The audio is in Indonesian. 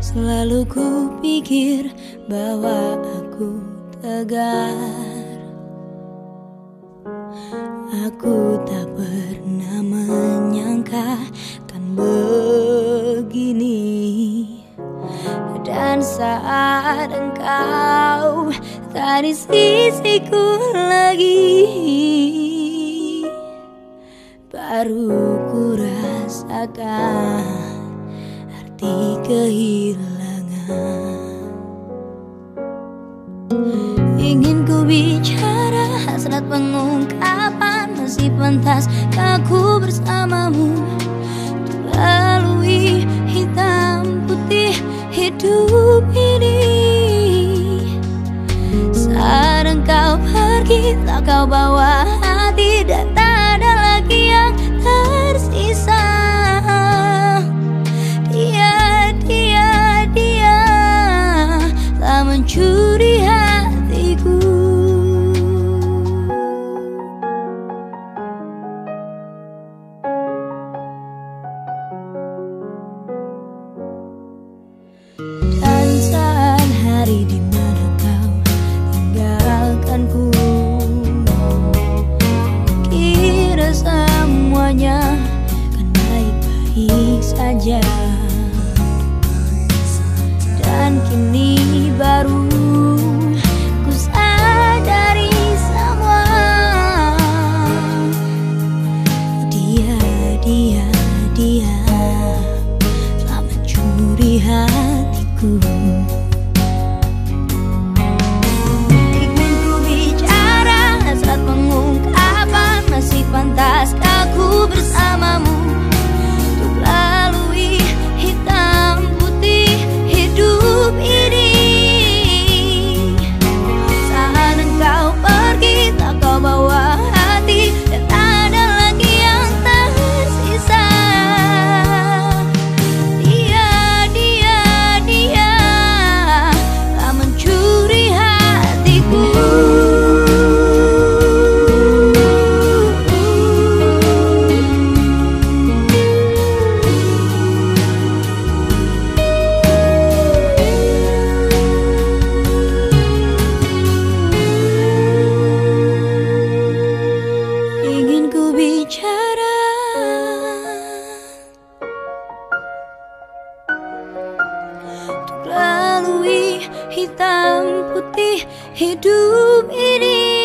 Selalu ku pikir bahwa aku tegar. Aku tak pernah menyangka kan begini. Dan saat engkau tak di sisiku lagi, baru ku rasakan arti kehilangan. Ingin ku bicara, hasrat pengungkapan masih pantas aku bersamamu. Untuk lalui hitam putih hidup ini. Saat engkau pergi, tak kau bawa hati, dan tak ada lagi yang tersisa. Dia telah mencuri hatiku. Dan saat hari di mana kau tinggalkanku, kira semuanya kan baik-baik saja. Dan kini baru ku sadari semua. Dia telah mencuri hatiku. Ingin ku bicara, hasrat pengungkapan masih pantas aku bersamamu. Untuk lalui hitam putih hidup ini. Saat engkau pergi, tak kau bawa hati, dan tak ada lagi yang tersisa. Dia telah mencuri hatiku. Ingin ku bicara, untuk lalui hitam putih hidup ini.